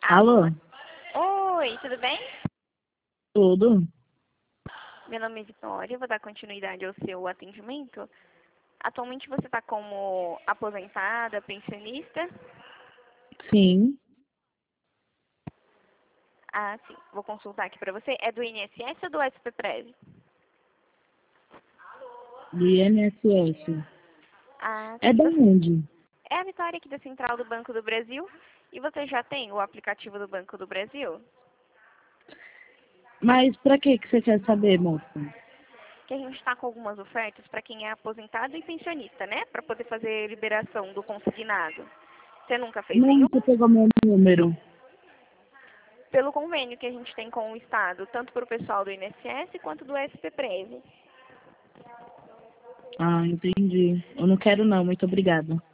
Alô? Oi, tudo bem? Tudo? Meu nome é Vitória, vou dar continuidade ao seu atendimento. Atualmente você está como aposentada, pensionista? Sim. Ah, sim. Vou consultar aqui para você. É do INSS ou do SPPREV? Do INSS. Ah, É sim. da onde? É a Vitória aqui da Central do Banco do Brasil. E você já tem o aplicativo do Banco do Brasil? Mas pra que você quer saber, moça? Que a gente está com algumas ofertas para quem é aposentado e pensionista, né? Para poder fazer liberação do consignado. Você nunca fez Não, nenhum? você pegou meu número. Pelo convênio que a gente tem com o Estado, tanto para o pessoal do INSS quanto do SPPREV. Ah, entendi. Eu não quero não, muito obrigada.